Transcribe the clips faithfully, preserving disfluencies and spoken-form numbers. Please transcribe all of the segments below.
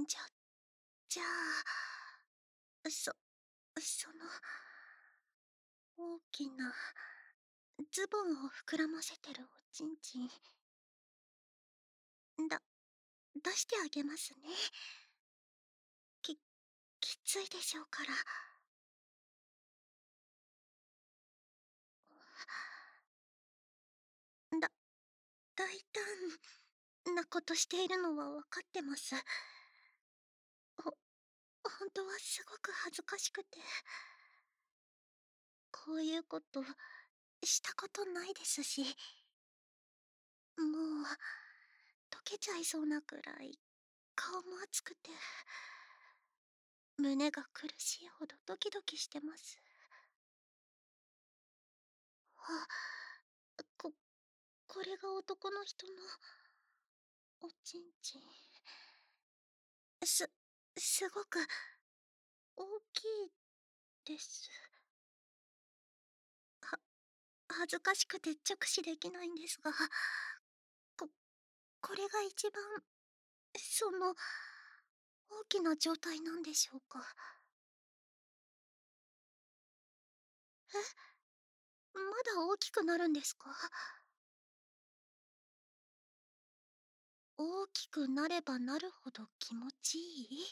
じゃ、じゃあ、そ、その、大きな、ズボンを膨らませてるおちんちん、だ、出してあげますね。き、きついでしょうから。だ、大胆なことしているのは分かってます。ほ、本当はすごく恥ずかしくて、こういうことしたことないですし、もう溶けちゃいそうなくらい顔も熱くて、胸が苦しいほどドキドキしてます。あ、こ、これが男の人のおちんちん。す、すごく大きいです。は、恥ずかしくて直視できないんですが、こ、これが一番、その、大きな状態なんでしょうか。え、まだ大きくなるんですか？大きくなればなるほど気持ちいい？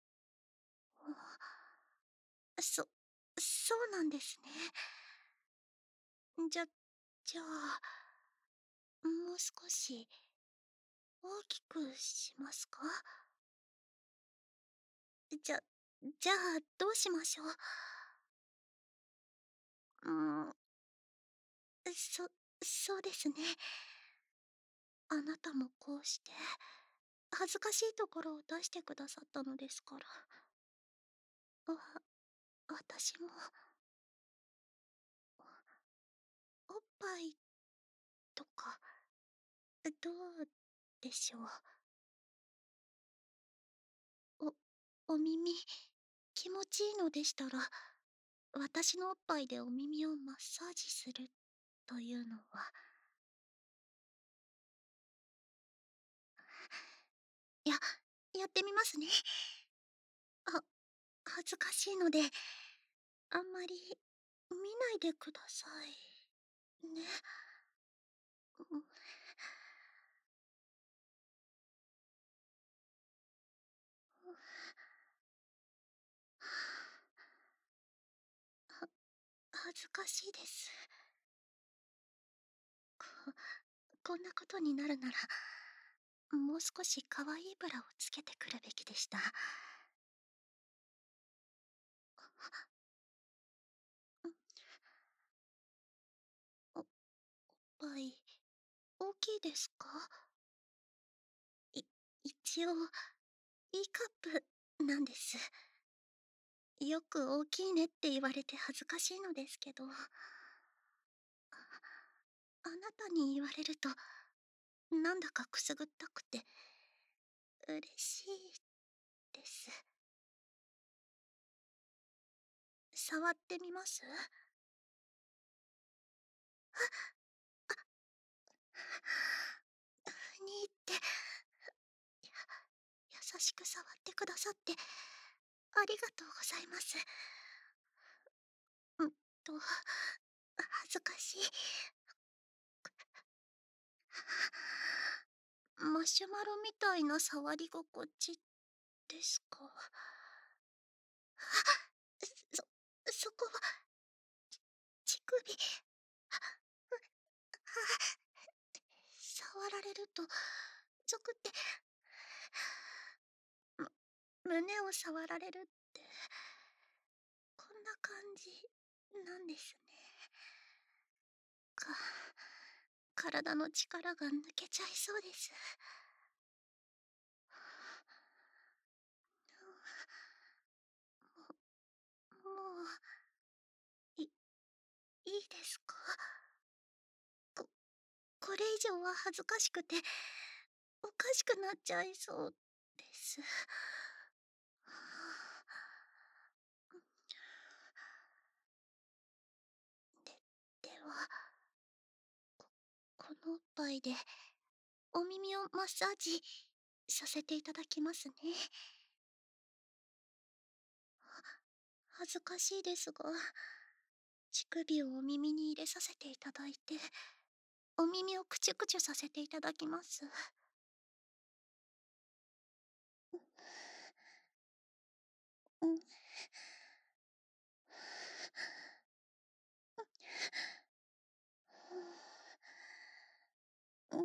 そ、そうなんですね。じゃ、じゃあ、もう少し大きくしますか？じゃ、じゃあ、どうしましょう。うーん、そ、そうですね。あなたもこうして、恥ずかしいところを出してくださったのですから。わ、私も、おっぱいとか、どうでしょう。お、お耳、気持ちいいのでしたら、私のおっぱいでお耳をマッサージするというのは。や、やってみますね。あ、恥ずかしいので、あんまり見ないでください。ね。うん、は、恥ずかしいです。こ、こんなことになるなら、もう少し可愛いブラをつけてくるべきでした。うん、お、おっぱい、大きいですか？い、一応、いいカップなんです。よく大きいねって言われて恥ずかしいのですけど、あ、あなたに言われると、なんだかくすぐったくて、嬉しいです。触ってみます？にって、や、優しく触ってくださって、ありがとうございます。うんと、恥ずかしい。マシュマロみたいな触り心地ですか？そ、そこは、乳首。触られると、ゾクって、む、胸を触られるって、こんな感じなんですね。か、体の力が抜けちゃいそうです。もう、い、いいですか？こ、これ以上は恥ずかしくて、おかしくなっちゃいそうです。で、では、このおっぱいで、お耳をマッサージさせていただきますね。 恥ずかしいですが、乳首をお耳に入れさせていただいて、お耳をくちゅくちゅさせていただきます。うん。うん。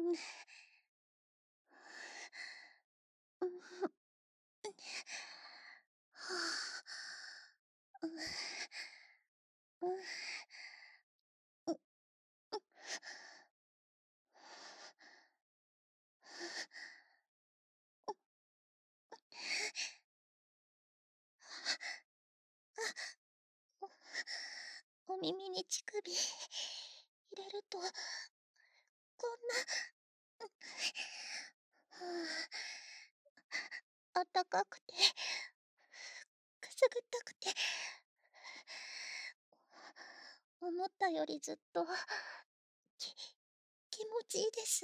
うん。はあ。うん。うん。う、う。お耳に乳首入れると、こんな、う、はあ、あったかくて、くすぐったくて、思ったよりずっと、き気持ちいいです。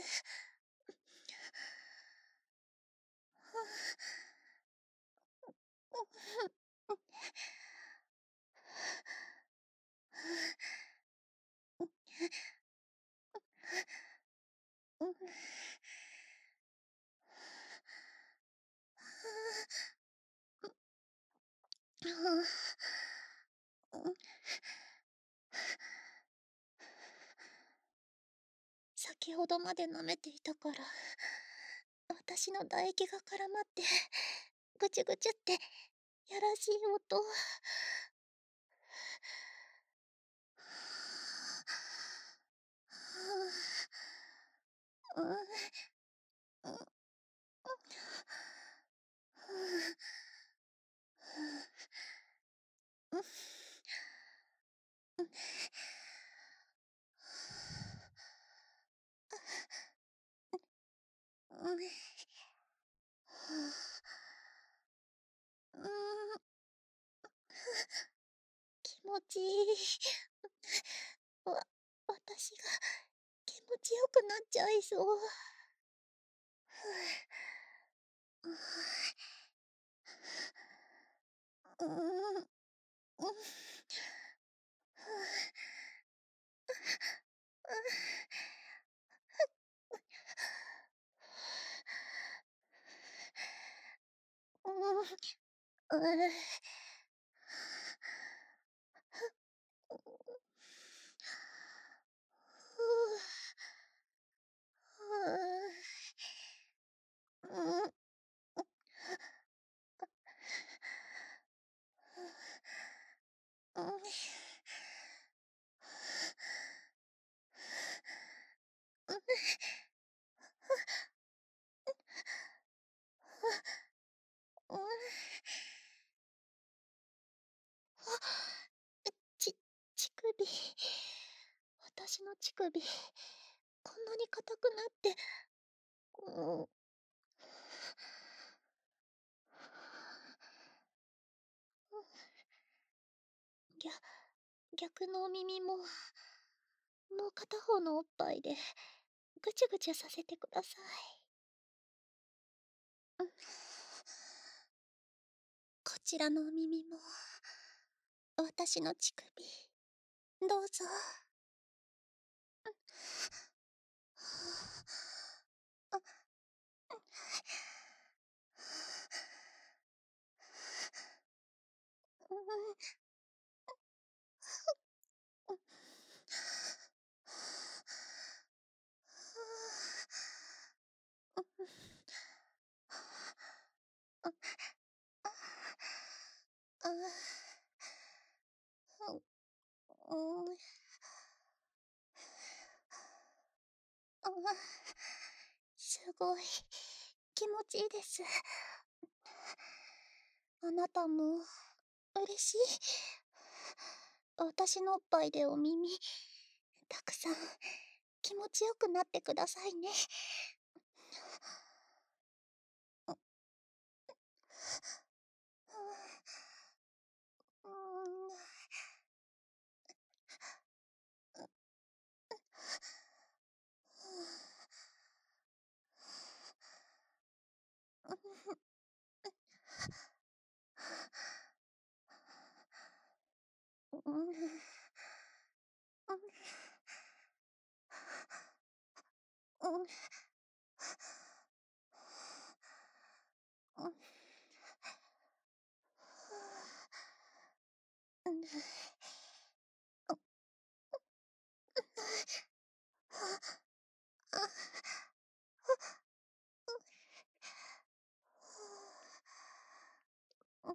はあ。う、う。う。うん。はあ。うん。先ほどまで舐めていたから、私の唾液が絡まって、ぐちゅぐちゅって、やらしい音。はあ。はあ。うん。うん。はあ。はあ。うん。うん。うん。はあ。うーん。気持ちいい。わ私が気持ちよくなっちゃいそう。ふう。うーん。うん。ふう。う。うーん。う。ふう。ふう。うん。うん。うん。うん。あ、え、ち乳首。私の乳首、こんなに硬くなって、うーん。うん。ぎゃ逆のお耳も、もう片方のおっぱいで、ぐちゅぐちゅさせてください。うん。こちらのお耳も、私の乳首、どうぞ。うん。はあ。あ。うん。うーん。うん。うん。うん。あ。あ。ああ。ふん。うーん。ああ、すごい気持ちいいです。あなたも嬉しい？私のおっぱいでお耳、たくさん気持ちよくなってくださいね。う。うーん。う。う。うふふ。う。 うん。うん。うん。うん。うん。うん。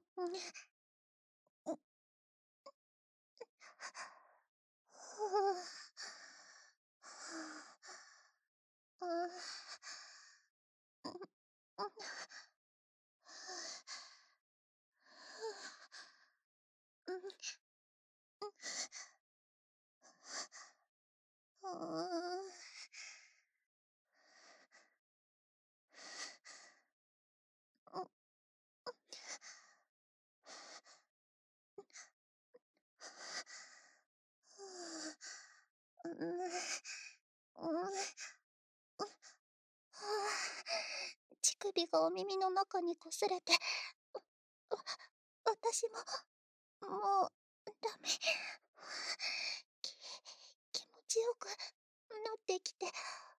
乳首がお耳の中にこすれて、わ私も、もう、ダメ。き気持ちよくなってきて、が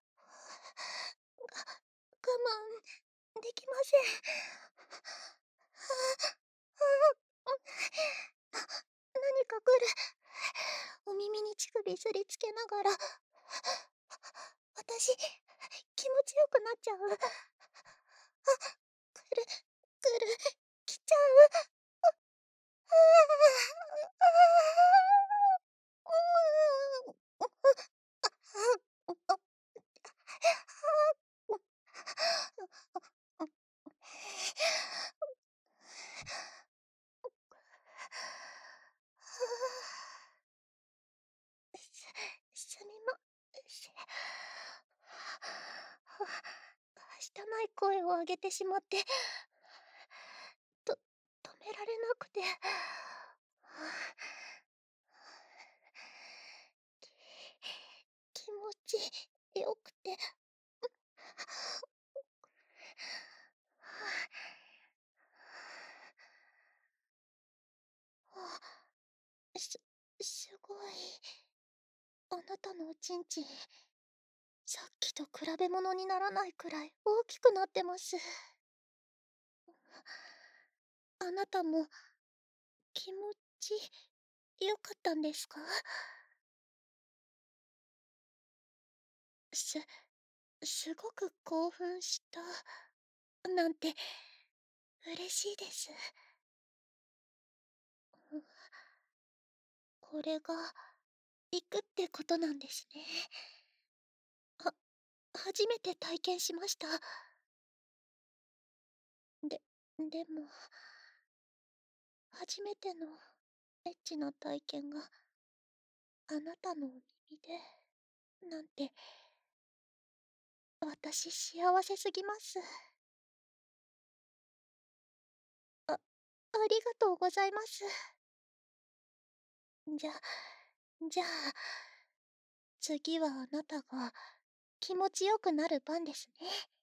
我慢できません。何か来る。お耳に乳首すりつけながら、私、気持ちよくなっちゃう。あ、来る、来る、来ちゃう。ああ。す、すみません。はしたない声を上げてしまって、と止められなくて。き気持ちよくて。す、すごい。あなたのおちんちん、さっきと比べ物にならないくらい大きくなってます。あなたも気持ちよかったんですか？す、すごく興奮したなんて嬉しいです。うん。これが行くってことなんですね。は初めて体験しました。ででも初めてのエッチな体験があなたのお耳でなんて私幸せすぎます。あありがとうございます。じゃじゃあ次はあなたが気持ちよくなる番ですね。